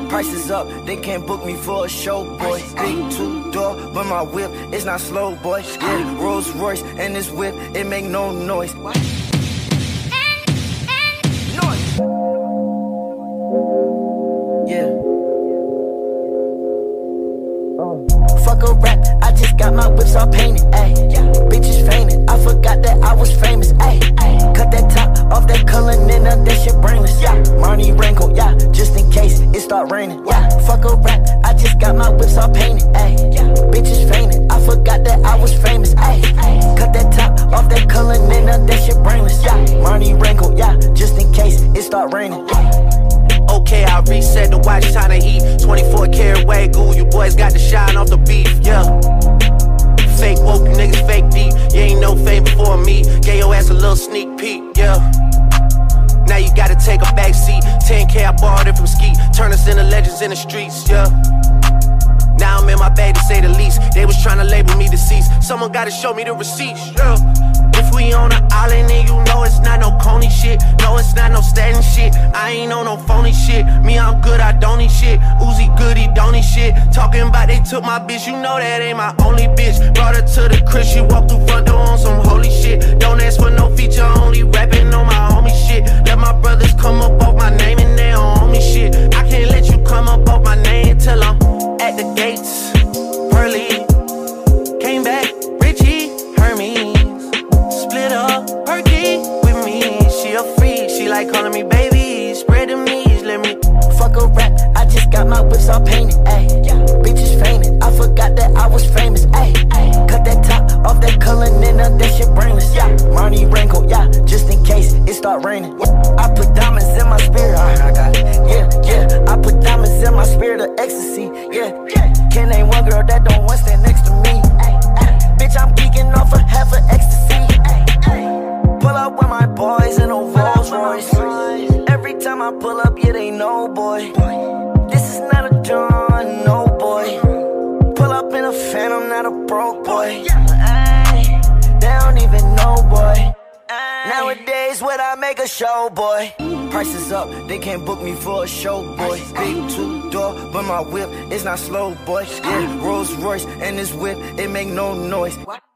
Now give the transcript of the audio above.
Prices up, they can't book me for a show, boy. Big two-door, but my whip, it's not slow, boy. Yeah, Rolls Royce and this whip, it make no noise. Yeah. Fuck a rap, I just got my whips all painted, ayy. Bitches fainted, I forgot that I was famous, ayy. Cut that top off that Cullinan, that shit brainless, yeah. Marnie Rango, yeah, just in case it start raining, yeah. Fuck a rap, I just got my whips all painted, ayy. Bitches fainted, I forgot that I was famous, ayy. Cut that top off that Cullinan, that shit brainless, yeah. Marnie Rango, yeah, just in case it start raining. Okay, I reset the watch, time to heat. 24 karat Wagyu, you boys got the shine off the beef, yeah. Fake woke, you niggas fake deep. You ain't no fame before me. Gave your ass a little sneak peek, yeah. Now you gotta take a back seat. 10K, I borrowed it from Ski. Turn us into legends in the streets, yeah. Now I'm in my bag to say the least. They was tryna label me deceased. Someone gotta show me the receipts, yeah. If we on an island and you know it's not no Coney shit. No, it's not no statin shit. I ain't on no phony shit. Me, I'm good, I don't need shit. Uzi good, he don't need shit. Talking about they took my bitch, you know that ain't my only bitch. Brought her to the crib, she walked through front door on some holy shit. Don't ask for no feature, only rapping on my homie shit. Let my brothers come up off my name and they don't own me shit. I can't let you come up off my name till I'm at the gates. Pearly came back, Richie, Hermes. Split up, Perky with me. She a freak, she like calling me baby. Spread the knees, let me. Fuck a rap, I just got my whips all painted, ayy. Bitches fainted, I forgot that I was famous, ayy. Cut that top off that Cullinan, that shit brainless, yeah. Marnie Rango, yeah, just in case it start raining. I put diamonds in my spirit, I got it. Yeah, I put diamonds in my spirit of ecstasy, yeah. Can't name one girl that don't want to stand next to me. Bitch, I'm geeking off of half of ecstasy. Pull up with my boys in a Rolls Royce. Every time I pull up, yeah, they know, boy. This is not a John, no, boy. Pull up in a Phantom, not a broke boy. They don't even know, boy. Nowadays, when I make a show, boy. Prices up, they can't book me for a show, boy. Big two-door, but my whip, it's not slow, boy. Yeah, Rolls Royce and this whip, it make no noise.